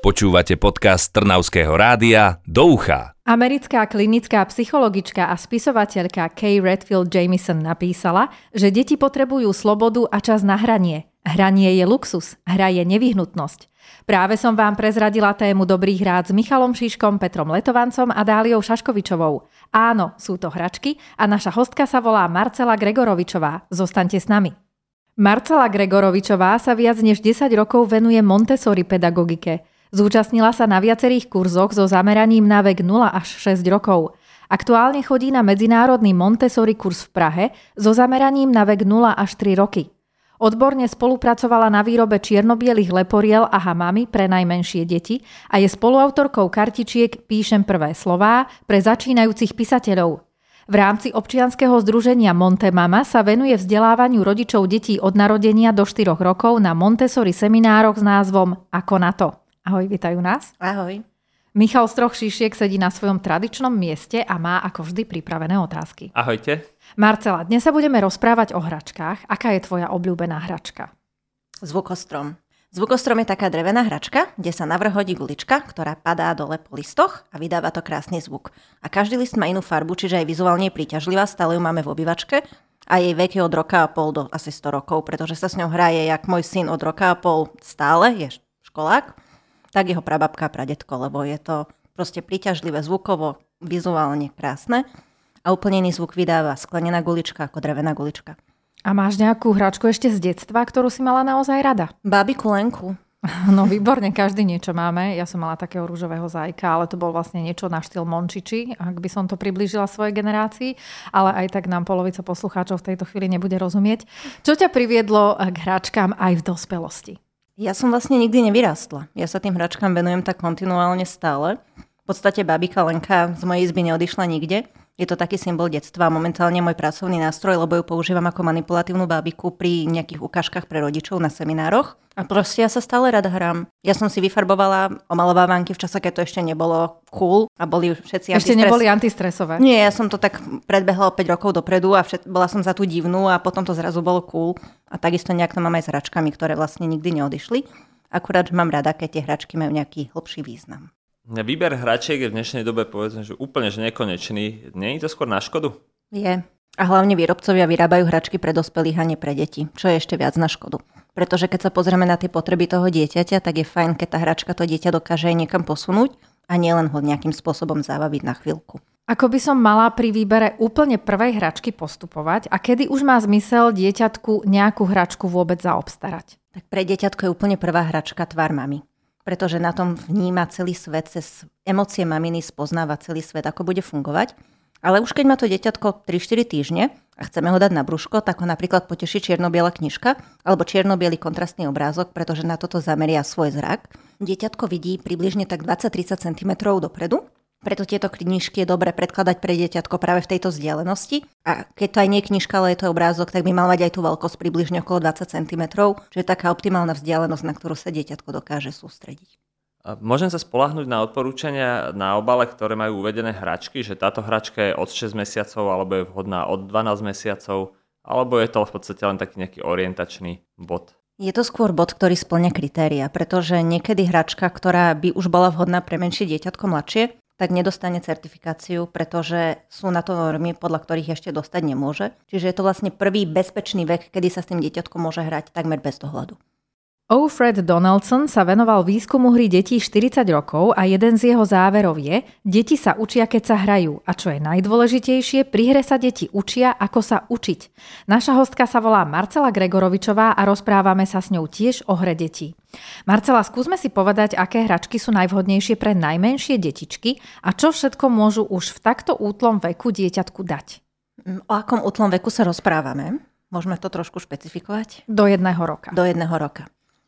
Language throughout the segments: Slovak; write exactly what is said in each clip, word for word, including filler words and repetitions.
Počúvate podcast Trnavského rádia Do ucha. Americká klinická psychologička a spisovateľka Kay Redfield Jamison napísala, že deti potrebujú slobodu a čas na hranie. Hranie je luxus, hra je nevyhnutnosť. Práve som vám prezradila tému dobrých rád s Michalom Šiškom, Petrom Letovancom a Dáliou Šaškovičovou. Áno, sú to hračky a naša hostka sa volá Marcela Gregorovičová. Zostaňte s nami. Marcela Gregorovičová sa viac než desať rokov venuje Montessori pedagogike. Zúčastnila sa na viacerých kurzoch so zameraním na vek nula až šesť rokov. Aktuálne chodí na medzinárodný Montessori kurz v Prahe so zameraním na vek nula až tri roky. Odborne spolupracovala na výrobe čierno-bielých leporiel a hamamy pre najmenšie deti a je spoluautorkou kartičiek Píšem prvé slová pre začínajúcich písateľov. V rámci občianskeho združenia Monte Mama sa venuje vzdelávaniu rodičov detí od narodenia do štyroch rokov na Montessori seminároch s názvom Ako na to. Ahoj, vítajú nás. Ahoj. Michal z troch šišiek sedí na svojom tradičnom mieste a má ako vždy pripravené otázky. Ahojte. Marcela, dnes sa budeme rozprávať o hračkách. Aká je tvoja obľúbená hračka? Zvukostrom. Zvukostrom je taká drevená hračka, kde sa navrch hodí gulička, ktorá padá dole po listoch a vydáva to krásny zvuk. A každý list má inú farbu, čiže aj vizuálne je príťažlivá, stále ju máme v obývačke a jej vek je od roka a pol do asi sto rokov, pretože sa s ňou hraje jak môj syn od roka a pol stále, je školák, tak jeho prababka a pradetko, lebo je to proste príťažlivé, zvukovo, vizuálne krásne a úplne iný zvuk vydáva sklenená gulička ako drevená gulička. A máš nejakú hračku ešte z detstva, ktorú si mala naozaj rada? Bábiku Lenku. No výborne, každý niečo máme. Ja som mala takého rúžového zajka, ale to bol vlastne niečo na štýl Mončiči, ak by som to priblížila svojej generácii, ale aj tak nám polovica poslucháčov v tejto chvíli nebude rozumieť. Čo ťa priviedlo k hračkám aj v dospelosti? Ja som vlastne nikdy nevyrástla. Ja sa tým hračkám venujem tak kontinuálne stále. V podstate bábika Lenka z mojej izby neodišla nikde. Je to taký symbol detstva a momentálne môj pracovný nástroj, lebo ju používam ako manipulatívnu bábiku pri nejakých ukážkach pre rodičov na seminároch. A proste ja sa stále rada hrám. Ja som si vyfarbovala omalovávánky v čase, keď to ešte nebolo cool a boli všetci Ešte antistres... neboli antistresové. Nie, ja som to tak predbehla o päť rokov dopredu a všet... bola som za tú divnú a potom to zrazu bolo cool. A takisto nejak to mám aj s hračkami, ktoré vlastne nikdy neodišli. Akurát, že mám rada, keď tie hračky majú nejaký hlbší význam. Výber hračiek je v dnešnej dobe povedzme, že úplne že nekonečný. Nie je to skôr na škodu? Je. A hlavne výrobcovia vyrábajú hračky pre dospelých a nie pre deti, čo je ešte viac na škodu. Pretože keď sa pozrieme na tie potreby toho dieťaťa, tak je fajn, keď tá hračka to dieťa dokáže aj niekam posunúť a nielen ho nejakým spôsobom zabaviť na chvíľku. Ako by som mala pri výbere úplne prvej hračky postupovať a kedy už má zmysel dieťatku nejakú hračku vôbec zaobstarať? Tak pre dieťatko je úplne prvá hračka tvár mami. Pretože na tom vníma celý svet, cez emócie maminy spoznáva celý svet, ako bude fungovať. Ale už keď má to dieťatko tri štyri týždne a chceme ho dať na brúško, tak ho napríklad poteší čierno-biela knižka alebo čierno-biely kontrastný obrázok, pretože na toto zameria svoj zrak. Dieťatko vidí približne tak dvadsať tridsať centimetrov dopredu. Preto tieto knižky je dobre predkladať pre dieťatko práve v tejto vzdialenosti. A keď to aj nie je knižka, ale je to obrázok, tak by mal mať aj tú veľkosť približne okolo dvadsať centimetrov, čo je taká optimálna vzdialenosť, na ktorú sa dieťatko dokáže sústrediť. A môžem sa spoľahnúť na odporúčania na obale, ktoré majú uvedené hračky, že táto hračka je od šesť mesiacov alebo je vhodná od dvanásť mesiacov, alebo je to v podstate len taký nejaký orientačný bod? Je to skôr bod, ktorý spĺňa kritéria, pretože niekedy hračka, ktorá by už bola vhodná pre menšie dieťatko mladšie, tak nedostane certifikáciu, pretože sú na to normy, podľa ktorých ešte dostať nemôže. Čiže je to vlastne prvý bezpečný vek, kedy sa s tým dieťatkom môže hrať takmer bez dohľadu. Alfred Donaldson sa venoval výskumu hry detí štyridsať rokov a jeden z jeho záverov je: deti sa učia, keď sa hrajú. A čo je najdôležitejšie, pri hre sa deti učia, ako sa učiť. Naša hostka sa volá Marcela Gregorovičová a rozprávame sa s ňou tiež o hre detí. Marcela, skúsme si povedať, aké hračky sú najvhodnejšie pre najmenšie detičky a čo všetko môžu už v takto útlom veku dieťatku dať. O akom útlom veku sa rozprávame? Môžeme to trošku špecifikovať? Do jedného roka. Do jedného roka.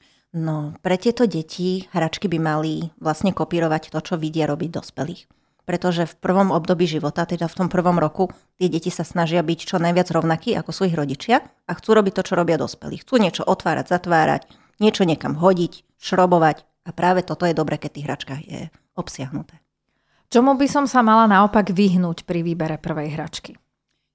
No, pre tieto deti hračky by mali vlastne kopírovať to, čo vidia robiť dospelých. Pretože v prvom období života, teda v tom prvom roku, tie deti sa snažia byť čo najviac rovnakí ako sú ich rodičia a chcú robiť to, čo robia dospelí. Chcú niečo otvárať, zatvárať, niečo niekam hodiť, šrobovať a práve toto je dobre, keď v tých hračkách je obsiahnuté. Čomu by som sa mala naopak vyhnúť pri výbere prvej hračky?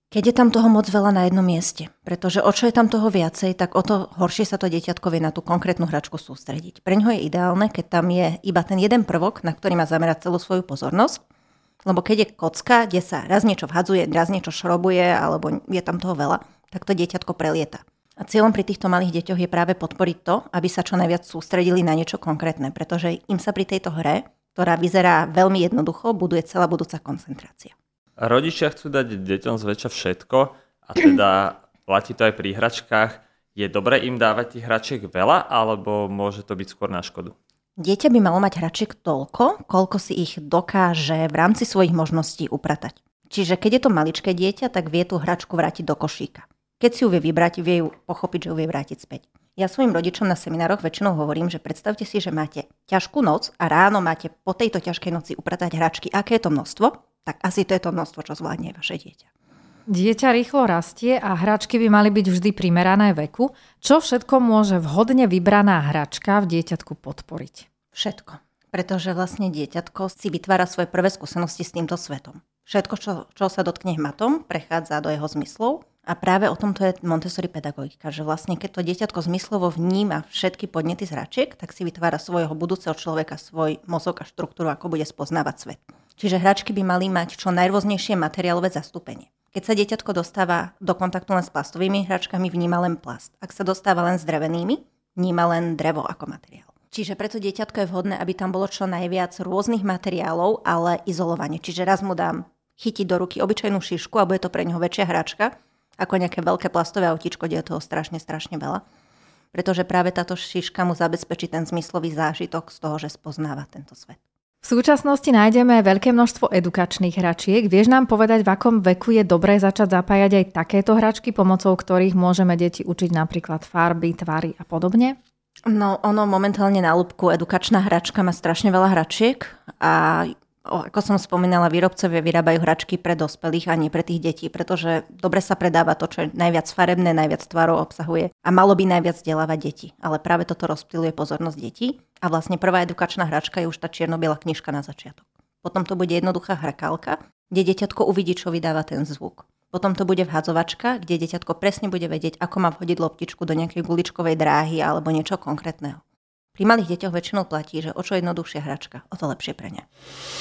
Keď je tam toho moc veľa na jednom mieste, pretože o čo je tam toho viacej, tak o to horšie sa to dieťatko vie na tú konkrétnu hračku sústrediť. Pre ňoho je ideálne, keď tam je iba ten jeden prvok, na ktorý má zamerať celú svoju pozornosť, lebo keď je kocka, kde sa raz niečo vhadzuje, raz niečo šrobuje, alebo je tam toho veľa, tak to dieťatko prelieta. A cieľom pri týchto malých deťoch je práve podporiť to, aby sa čo najviac sústredili na niečo konkrétne, pretože im sa pri tejto hre, ktorá vyzerá veľmi jednoducho, buduje celá budúca koncentrácia. Rodičia chcú dať deťom zväčša všetko a teda platí to aj pri hračkách. Je dobré im dávať tých hračiek veľa, alebo môže to byť skôr na škodu? Dieťa by malo mať hračiek toľko, koľko si ich dokáže v rámci svojich možností upratať. Čiže keď je to maličké dieťa, tak vie tú hračku vrátiť do košíka. Keď si ju vie vybrať, vie ju pochopiť, že ju vie vrátiť späť. Ja svojim rodičom na seminároch väčšinou hovorím, že predstavte si, že máte ťažkú noc a ráno máte po tejto ťažkej noci upratať hračky. Aké je to množstvo? Tak asi to je to množstvo, čo zvládne vaše dieťa. Dieťa rýchlo rastie a hračky by mali byť vždy primerané veku. Čo všetko môže vhodne vybraná hračka v dieťatku podporiť? Všetko. Pretože vlastne dieťatko si vytvára svoje prvé skúsenosti s týmto svetom. Všetko, čo, čo sa dotkne hmatom, prechádza do jeho zmyslov. A práve o tomto je Montessori pedagogika, že vlastne keď to dieťatko zmyslovo vníma všetky podnety z hračiek, tak si vytvára svojho budúceho človeka, svoj mozog a štruktúru, ako bude spoznávať svet. Čiže hračky by mali mať čo najrôznejšie materiálové zastúpenie. Keď sa dieťatko dostáva do kontaktu len s plastovými hračkami, vníma len plast. Ak sa dostáva len s drevenými, vníma len drevo ako materiál. Čiže preto dieťatko je vhodné, aby tam bolo čo najviac rôznych materiálov, ale izolovanie. Čiže raz mu dám chytiť do ruky obyčajnú šišku a bude to pre neho väčšia hračka, ako nejaké veľké plastové autíčko, kde je toho strašne, strašne veľa. Pretože práve táto šiška mu zabezpečí ten zmyslový zážitok z toho, že spoznáva tento svet. V súčasnosti nájdeme veľké množstvo edukačných hračiek. Vieš nám povedať, v akom veku je dobré začať zapájať aj takéto hračky, pomocou ktorých môžeme deti učiť napríklad farby, tvary a podobne? No, ono momentálne na ľupku edukačná hračka má strašne veľa hračiek a ako som spomínala, výrobcovia vyrábajú hračky pre dospelých a nie pre tých detí, pretože dobre sa predáva to, čo je najviac farebné, najviac tvarov obsahuje a malo by najviac vzdelávať deti. Ale práve toto rozptýluje pozornosť detí a vlastne prvá edukačná hračka je už tá čierno-biela knižka na začiatok. Potom to bude jednoduchá hrakálka, kde dieťatko uvidí, čo vydáva ten zvuk. Potom to bude vhadzovačka, kde dieťatko presne bude vedieť, ako má vhodiť loptičku do nejakej guličkovej dráhy alebo niečo konkrétneho. Pri malých deťoch väčšinou platí, že o čo jednoduchšia hračka, o to lepšie pre ne.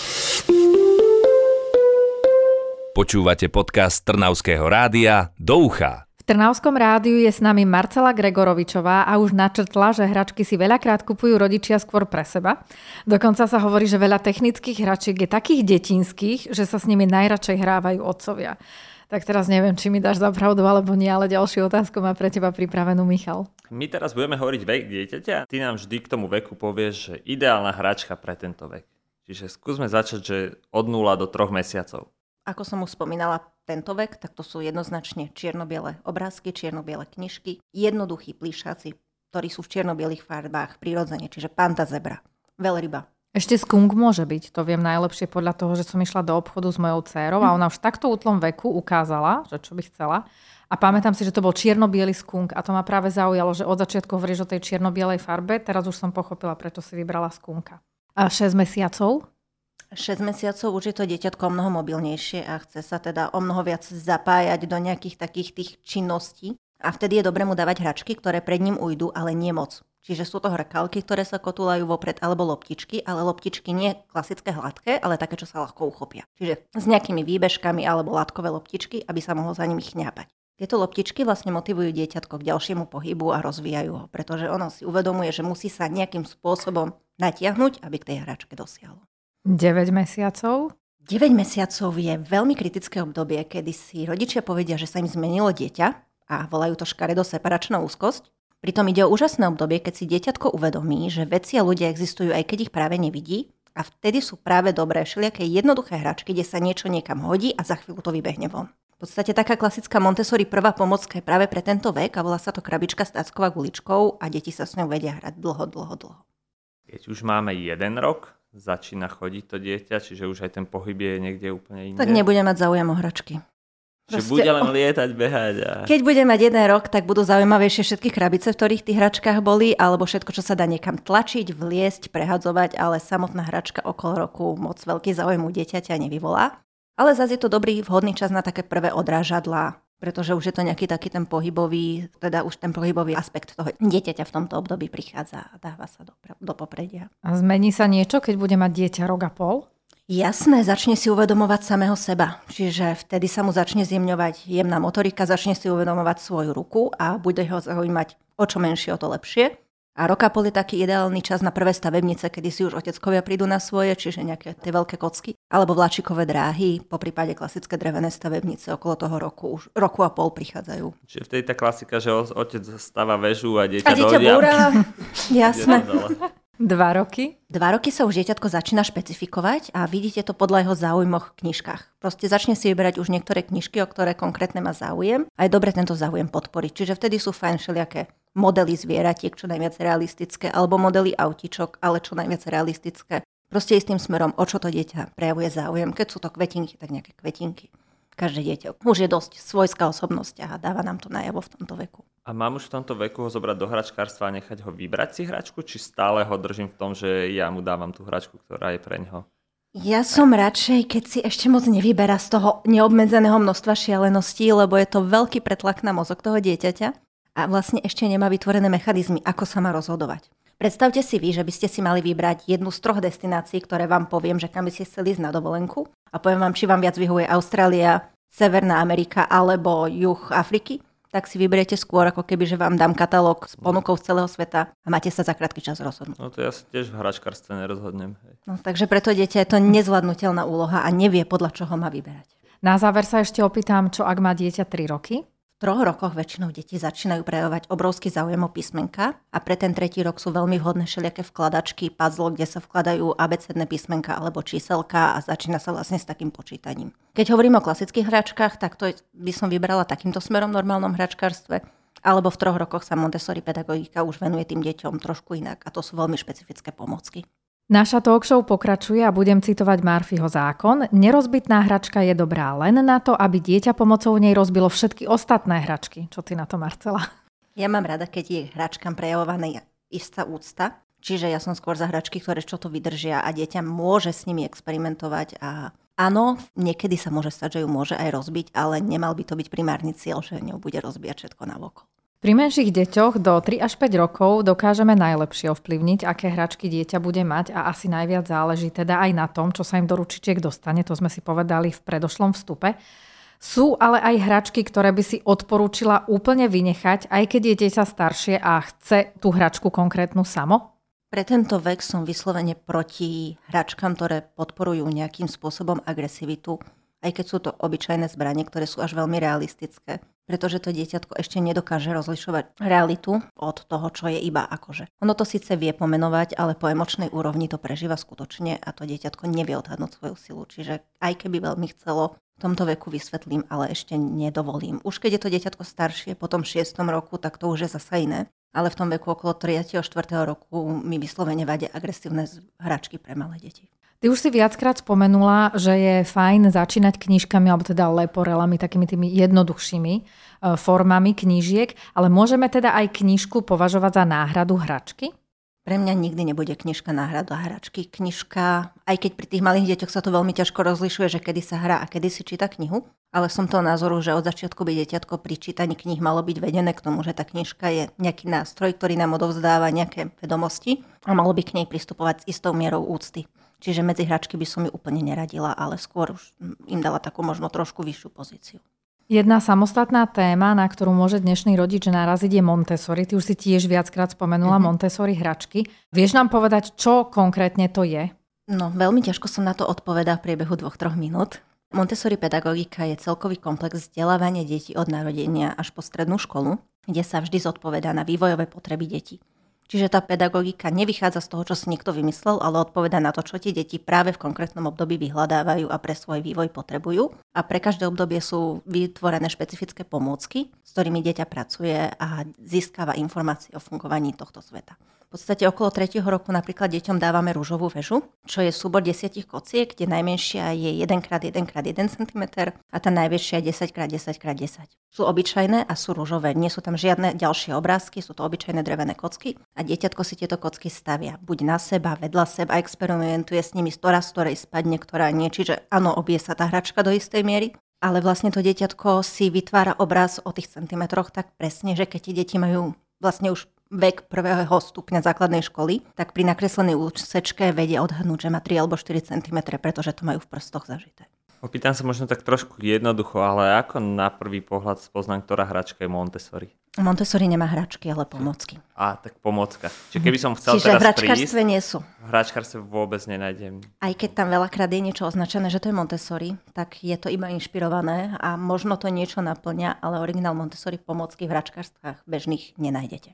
Počúvate podcast Trnavského rádia Do ucha. V Trnavskom rádiu je s nami Marcela Gregorovičová a už načrtla, že hračky si veľakrát kupujú rodičia skôr pre seba. Dokonca sa hovorí, že veľa technických hračiek je takých detinských, že sa s nimi najradšej hrávajú otcovia. Tak teraz neviem, či mi dáš za pravdu alebo nie, ale ďalšiu otázku má pre teba pripravenú Michal. My teraz budeme hovoriť vek dieťaťa. Ty nám vždy k tomu veku povieš, že ideálna hračka pre tento vek. Čiže skúsme začať, že od nula do troch mesiacov. Ako som už spomínala, tento vek, tak to sú jednoznačne čierno-biele obrázky, čierno-biele knižky, jednoduchí plíšaci, ktorí sú v čierno-bielých farbách prirodzene, čiže panda, zebra, veľryba. Ešte skunk môže byť, to viem najlepšie podľa toho, že som išla do obchodu s mojou dcérou a ona už v takto útlom veku ukázala, že čo by chcela. A pamätám si, že to bol čierno-biely skunk a to ma práve zaujalo, že od začiatku hovoríš o tej čierno-bielej farbe, teraz už som pochopila, prečo si vybrala skunka. A šesť mesiacov? šesť mesiacov už je to dieťatko o mnoho mobilnejšie a chce sa teda o mnoho viac zapájať do nejakých takých tých činností. A vtedy je dobré mu dávať hračky, ktoré pred ním ujdu, ale nie moc. Čiže sú to hrakálky, ktoré sa kotúľajú vopred, alebo loptičky, ale loptičky nie klasické hladké, ale také, čo sa ľahko uchopia. Čiže s nejakými výbežkami alebo látkové loptičky, aby sa mohol za nimi chňápať. Tieto loptičky vlastne motivujú dieťatko k ďalšiemu pohybu a rozvíjajú ho, pretože ono si uvedomuje, že musí sa nejakým spôsobom natiahnuť, aby k tej hračke dosiahlo. deväť mesiacov? deväť mesiacov je veľmi kritické obdobie, kedy si rodičia povedia, že sa im zmenilo dieťa a volajú to škaredo separačná úzkosť. Pritom ide o úžasné obdobie, keď si dieťatko uvedomí, že veci a ľudia existujú, aj keď ich práve nevidí, a vtedy sú práve dobré všelijaké jednoduché hračky, kde sa niečo niekam hodí a za chvíľu to vybehne von. V podstate taká klasická Montessori prvá pomocka je práve pre tento vek a volá sa to krabička s tackou a guličkou a deti sa s ňou vedia hrať dlho, dlho, dlho. Keď už máme jeden rok, začína chodiť to dieťa, čiže už aj ten pohyb je niekde úplne inde. Tak nebude mať záujem o hračky. Že bude len lietať, behať. A... Keď bude mať jeden rok, tak budú zaujímavejšie všetky krabice, v ktorých tých hračkách boli, alebo všetko, čo sa dá niekam tlačiť, vliesť, prehadzovať, ale samotná hračka okolo roku moc veľký záujem u dieťaťa nevyvolá. Ale zase je to dobrý, vhodný čas na také prvé odrážadlá, pretože už je to nejaký taký ten pohybový, teda už ten pohybový aspekt toho dieťaťa v tomto období prichádza a dáva sa do, do popredia. A zmení sa niečo, keď bude mať dieťa rok a pol? Jasné, začne si uvedomovať samého seba. Čiže vtedy sa mu začne zjemňovať jemná motorika, začne si uvedomovať svoju ruku a bude ho zaujímať o čo menšie, o to lepšie. A rok a pol je taký ideálny čas na prvé stavebnice, kedy si už oteckovia prídu na svoje, čiže nejaké tie veľké kocky, alebo vláčikové dráhy, poprípade klasické drevené stavebnice okolo toho roku, už roku a pol prichádzajú. Čiže vtedy tá klasika, že otec stáva väžu a dieťa A dieťa búra, jasné. Dva roky? Dva roky sa už dieťatko začína špecifikovať a vidíte to podľa jeho záujmoch v knižkách. Proste začne si vyberať už niektoré knižky, o ktoré konkrétne má záujem a je dobre tento záujem podporiť. Čiže vtedy sú fajn všelijaké modely zvieratiek, čo najviac realistické, alebo modely autičok, ale čo najviac realistické. Proste istým smerom, o čo to dieťa prejavuje záujem. Keď sú to kvetinky, tak nejaké kvetinky. Každé dieťa už je dosť svojská osobnosť a dáva nám to najavo v tomto veku. A mám už v tomto veku ho zobrať do hračkárstva a nechať ho vybrať si hračku, či stále ho držím v tom, že ja mu dávam tú hračku, ktorá je pre ňoho? Ja som radšej, keď si ešte moc nevyberá z toho neobmedzeného množstva šialeností, lebo je to veľký pretlak na mozog toho dieťaťa a vlastne ešte nemá vytvorené mechanizmy, ako sa má rozhodovať. Predstavte si vy, že by ste si mali vybrať jednu z troch destinácií, ktoré vám poviem, že kam by ste chceli ísť na dovolenku a poviem vám, či vám viac vyhovuje Austrália, Severná Amerika alebo juh Afriky, tak si vyberiete skôr, ako keby, že vám dám katalóg s ponukou z celého sveta a máte sa za krátky čas rozhodnúť. No to ja sa tiež v hračkárstve nerozhodnem. Hej. No, takže preto dieťa je to nezvládnutelná úloha a nevie, podľa čoho má vyberať. Na záver sa ešte opýtam, čo ak má dieťa tri roky? V troch rokoch väčšinou deti začínajú prejavovať obrovský záujem o písmenka a pre ten tretí rok sú veľmi vhodné všelijaké vkladačky, puzzle, kde sa vkladajú abecedné písmenka alebo číselka a začína sa vlastne s takým počítaním. Keď hovorím o klasických hračkách, tak to by som vybrala takýmto smerom v normálnom hračkárstve, alebo v troch rokoch sa Montessori pedagogika už venuje tým deťom trošku inak a to sú veľmi špecifické pomôcky. Naša talk show pokračuje a budem citovať Murphyho zákon. Nerozbitná hračka je dobrá len na to, aby dieťa pomocou nej rozbilo všetky ostatné hračky. Čo ty na to, Marcela? Ja mám rada, keď je hračkám prejavovaná istá úcta. Čiže ja som skôr za hračky, ktoré čo to vydržia a dieťa môže s nimi experimentovať. A áno, niekedy sa môže stať, že ju môže aj rozbiť, ale nemal by to byť primárny cieľ, že ňou bude rozbíjať všetko navokol. Pri menších deťoch do tri až päť rokov dokážeme najlepšie ovplyvniť, aké hračky dieťa bude mať a asi najviac záleží teda aj na tom, čo sa im do ručičiek dostane, to sme si povedali v predošlom vstupe. Sú ale aj hračky, ktoré by si odporúčila úplne vynechať, aj keď je dieťa staršie a chce tú hračku konkrétnu samo? Pre tento vek som vyslovene proti hračkám, ktoré podporujú nejakým spôsobom agresivitu, aj keď sú to obyčajné zbranie, ktoré sú až veľmi realistické. Pretože to dieťatko ešte nedokáže rozlišovať realitu od toho, čo je iba akože. Ono to síce vie pomenovať, ale po emočnej úrovni to prežíva skutočne a to dieťatko nevie odhadnúť svoju silu. Čiže aj keby veľmi chcelo, v tomto veku vysvetlím, ale ešte nedovolím. Už keď je to dieťatko staršie, po tom šiestom roku, tak to už je zasa iné. Ale v tom veku okolo tretieho štvrtého roku mi vyslovene vadia agresívne hračky pre malé deti. Ty už si viackrát spomenula, že je fajn začínať knižkami, alebo teda leporelami, takými tými jednoduchšími formami knížiek, ale môžeme teda aj knižku považovať za náhradu hračky? Pre mňa nikdy nebude knižka náhrada hračky. Knižka, aj keď pri tých malých deťoch sa to veľmi ťažko rozlišuje, že kedy sa hrá a kedy si číta knihu, ale som toho názoru, že od začiatku by dieťatko pri čítaní kníh malo byť vedené k tomu, že tá knižka je nejaký nástroj, ktorý nám odovzdáva nejaké vedomosti a malo by k nej pristupovať s istou mierou úcty. Čiže medzi hračky by som ju úplne neradila, ale skôr už im dala takú možno trošku vyššiu pozíciu. Jedna samostatná téma, na ktorú môže dnešný rodič naraziť, je Montessori. Ty už si tiež viackrát spomenula mm-hmm. Montessori hračky. Vieš nám povedať, čo konkrétne to je? No, veľmi ťažko som na to odpovedá v priebehu dvoch troch minút. Montessori pedagogika je celkový komplex vzdelávania detí od narodenia až po strednú školu, kde sa vždy zodpovedá na vývojové potreby detí. Čiže tá pedagogika nevychádza z toho, čo si niekto vymyslel, ale odpovedá na to, čo tie deti práve v konkrétnom období vyhľadávajú a pre svoj vývoj potrebujú. A pre každé obdobie sú vytvorené špecifické pomôcky, s ktorými dieťa pracuje a získava informácie o fungovaní tohto sveta. V podstate okolo tretieho roku napríklad deťom dávame ružovú väžu, čo je súbor desiatich kociek, kde najmenšia je jeden krát jeden krát jeden centimeter a tá najväčšia je desať krát desať krát desať. Sú obyčajné a sú ružové, nie sú tam žiadne ďalšie obrázky, sú to obyčajné drevené kocky A dieťatko si tieto kocky stavia. Buď na seba, vedľa seba, experimentuje s nimi, ktorá z ktorej spadne, ktorá nie. Čiže áno, obie sa tá hračka do istej miery. Ale vlastne to dieťatko si vytvára obraz o tých centimetroch tak presne, že keď tie deti majú vlastne už vek prvého stupňa základnej školy, tak pri nakreslenej úsečke vedia odhadnúť, že má tri alebo štyri centimetre, pretože to majú v prstoch zažité. Opýtam sa možno tak trošku jednoducho, ale ako na prvý pohľad spoznám, ktorá hračka je Montessori? Montessori nemá hračky, ale pomocky. Á, tak pomocka. Čiže keby som chcel Čiže teraz v hračkárstve prísť, nie sú. v hračkárstve vôbec nenájdem. Aj keď tam veľakrát je niečo označené, že to je Montessori, tak je to iba inšpirované a možno to niečo naplňa, ale originál Montessori pomocky v hračkárstvách bežných nenájdete.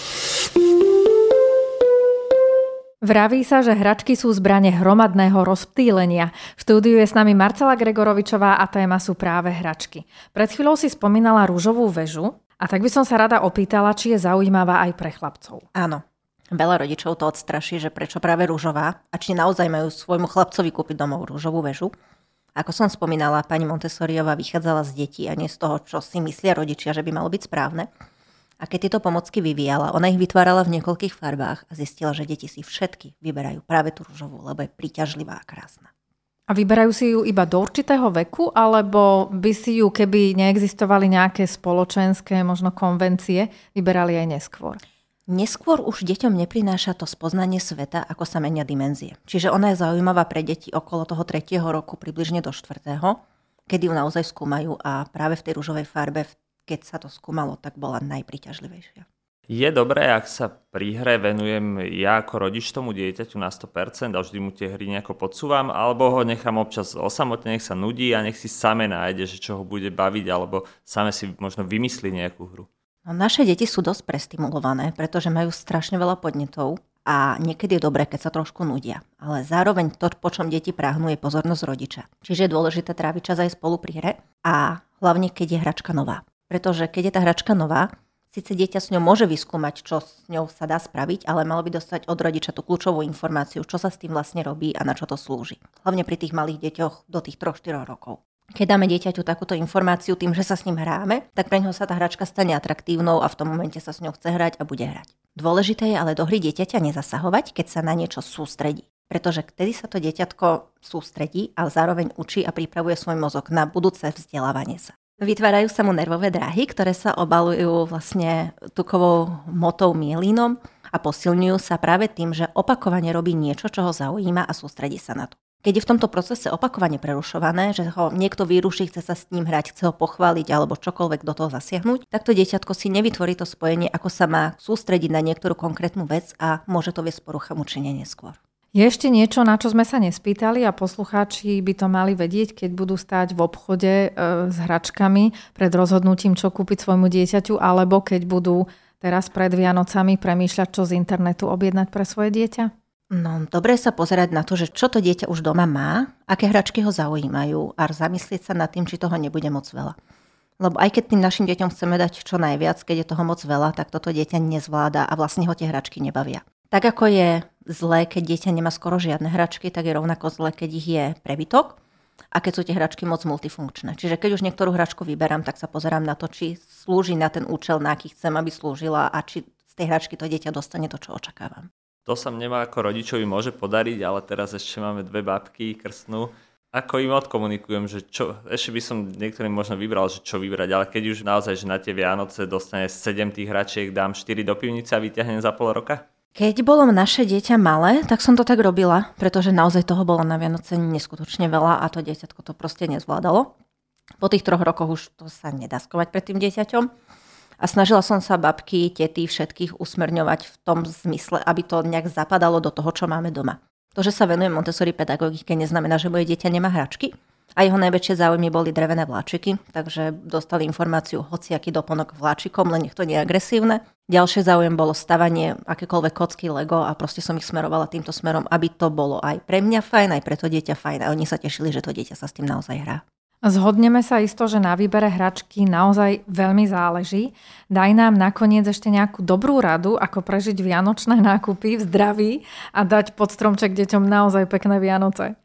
Vraví sa, že hračky sú zbrane hromadného rozptýlenia. V štúdiu je s nami Marcela Gregorovičová a téma sú práve hračky. Pred chvíľou si spomínala ružovú väžu a tak by som sa rada opýtala, či je zaujímavá aj pre chlapcov. Áno. Veľa rodičov to odstraší, že prečo práve ružová a či naozaj majú svojmu chlapcovi kúpiť domov ružovú väžu. Ako som spomínala, pani Montessoriová vychádzala z detí a nie z toho, čo si myslia rodičia, že by malo byť správne. A keď tieto pomocky vyvíjala, ona ich vytvárala v niekoľkých farbách a zistila, že deti si všetky vyberajú práve tú ružovú, lebo je príťažlivá a krásna. A vyberajú si ju iba do určitého veku, alebo by si ju, keby neexistovali nejaké spoločenské, možno konvencie, vyberali aj neskôr? Neskôr už deťom neprináša to spoznanie sveta, ako sa menia dimenzie. Čiže ona je zaujímavá pre deti okolo toho tretieho roku, približne do štvrtého, kedy ju naozaj skúmajú a práve v tej ružovej farbe, keď sa to skúmalo, tak bola najpríťažlivejšia. Je dobré, ak sa pri hre venujem ja ako rodič tomu dieťaťu na sto percent a vždy mu tie hry nejako podsúvam, alebo ho nechám občas osamotne, nech sa nudí a nech si same nájde, že čo ho bude baviť, alebo same si možno vymyslí nejakú hru. No, naše deti sú dosť prestimulované, pretože majú strašne veľa podnetov a niekedy je dobré, keď sa trošku nudia. Ale zároveň to, po čom deti práhnú, je pozornosť rodiča. Čiže je dôležité tráviť čas aj spolu pri hre a hlavne, keď je hračka nová. Pretože keď je tá hračka nová, síce dieťa s ňou môže vyskúmať, čo s ňou sa dá spraviť, ale malo by dostať od rodiča tú kľúčovú informáciu, čo sa s tým vlastne robí a na čo to slúži. Hlavne pri tých malých deťoch do tých tri štyri rokov. Keď dáme dieťaťu takúto informáciu tým, že sa s ním hráme, tak pre ňoho sa tá hračka stane atraktívnou a v tom momente sa s ňou chce hrať a bude hrať. Dôležité je ale do hry dieťaťa nezasahovať, keď sa na niečo sústredí. Pretože vtedy sa to dieťatko sústredí a zároveň učí a pripravuje svoj mozog na budúce vzdelávanie sa. Vytvárajú sa mu nervové dráhy, ktoré sa obalujú vlastne tukovou motou mielínom a posilňujú sa práve tým, že opakovane robí niečo, čo ho zaujíma a sústredí sa na to. Keď je v tomto procese opakovane prerušované, že ho niekto vyruší, chce sa s ním hrať, chce ho pochváliť alebo čokoľvek do toho zasiahnuť, tak to dieťatko si nevytvorí to spojenie, ako sa má sústrediť na niektorú konkrétnu vec a môže to viesť poruchám učenia neskôr. Je ešte niečo, na čo sme sa nespýtali a poslucháči by to mali vedieť, keď budú stáť v obchode e, s hračkami pred rozhodnutím, čo kúpiť svojmu dieťaťu, alebo keď budú teraz pred Vianocami premýšľať, čo z internetu objednať pre svoje dieťa? No, dobre sa pozerať na to, že čo to dieťa už doma má, aké hračky ho zaujímajú a zamyslieť sa nad tým, či toho nebude moc veľa. Lebo aj keď tým našim deťom chceme dať čo najviac, keď je toho moc veľa, tak toto dieťa nezvláda a vlastne ho tie hračky nebavia. Tak ako je zlé, keď dieťa nemá skoro žiadne hračky, tak je rovnako zlé, keď ich je prebytok a keď sú tie hračky moc multifunkčné. Čiže keď už niektorú hračku vyberám, tak sa pozerám na to, či slúži na ten účel, na aký chcem, aby slúžila a či z tej hračky to dieťa dostane to, čo očakávam. To sa mne ako rodičovi môže podariť, ale teraz ešte máme dve babky, krstnú. Ako im odkomunikujem, že čo, ešte by som niektorým možno vybral, že čo vybrať, ale keď už naozaj, že na tie Vianoce dostane sedem tých hračiek, dám štyri do pivnice a vyťahnem za pol roka? Keď bolo naše dieťa malé, tak som to tak robila, pretože naozaj toho bolo na Vianoce neskutočne veľa a to dieťatko to proste nezvládalo. Po tých troch rokoch už to sa nedá skovať pred tým dieťaťom. A snažila som sa babky, tety, všetkých usmerňovať v tom zmysle, aby to nejak zapadalo do toho, čo máme doma. To, že sa venujem Montessori pedagogike, neznamená, že moje dieťa nemá hračky. A jeho najväčšie záujmy boli drevené vláčiky, takže dostali informáciu hociaký doplnok vláčikom, len nech to nie je agresívne. Ďalšie záujem bolo stavanie akékoľvek kocky Lego a proste som ich smerovala týmto smerom, aby to bolo aj pre mňa fajn, aj pre to dieťa fajn. A oni sa tešili, že to dieťa sa s tým naozaj hrá. Zhodneme sa isto, že na výbere hračky naozaj veľmi záleží. Daj nám nakoniec ešte nejakú dobrú radu, ako prežiť vianočné nákupy v zdraví a dať pod stromček deťom naozaj pekné Vianoce.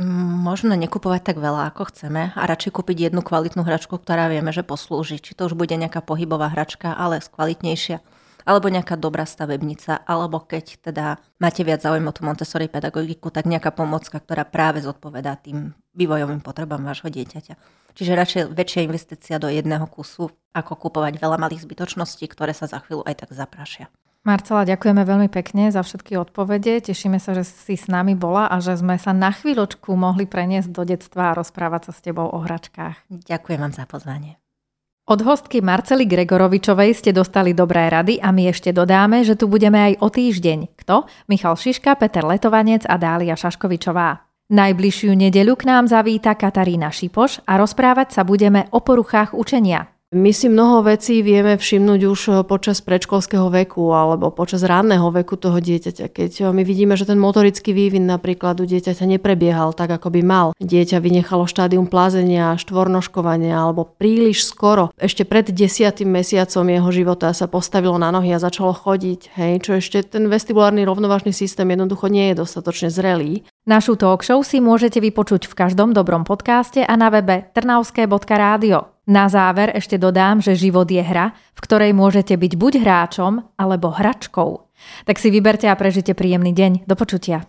Možno nekupovať tak veľa, ako chceme a radšej kúpiť jednu kvalitnú hračku, ktorá vieme, že poslúži. Či to už bude nejaká pohybová hračka, ale skvalitnejšia. alebo nejaká dobrá stavebnica, alebo keď teda máte viac záujem o tú Montessori pedagogiku, tak nejaká pomôcka, ktorá práve zodpovedá tým vývojovým potrebám vášho dieťaťa. Čiže radšej väčšia investícia do jedného kusu, ako kupovať veľa malých zbytočností, ktoré sa za chvíľu aj tak zaprašia. Marcela, ďakujeme veľmi pekne za všetky odpovede. Tešíme sa, že si s nami bola a že sme sa na chvíľočku mohli preniesť do detstva a rozprávať sa s tebou o hračkách. Ďakujem vám za pozvanie. Od hostky Marcely Gregorovičovej ste dostali dobré rady a my ešte dodáme, že tu budeme aj o týždeň. Kto? Michal Šiška, Peter Letovanec a Dália Šaškovičová. Najbližšiu nedeľu k nám zavíta Katarína Šipoš a rozprávať sa budeme o poruchách učenia. My si mnoho vecí vieme všimnúť už počas predškolského veku alebo počas ranného veku toho dieťaťa. Keď my vidíme, že ten motorický vývin napríklad u dieťaťa neprebiehal tak, ako by mal. Dieťa vynechalo štádium plázenia, štvornožkovania alebo príliš skoro. Ešte pred desiatym mesiacom jeho života sa postavilo na nohy a začalo chodiť. Hej, čo ešte ten vestibulárny rovnovážny systém jednoducho nie je dostatočne zrelý. Našu talk show si môžete vypočuť v každom dobrom podcaste a na webe trnavské bodka rádio. Na záver ešte dodám, že život je hra, v ktorej môžete byť buď hráčom, alebo hračkou. Tak si vyberte a prežite príjemný deň. Do počutia.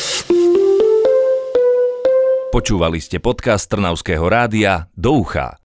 Počúvali ste podcast Trnavského rádia Do ucha.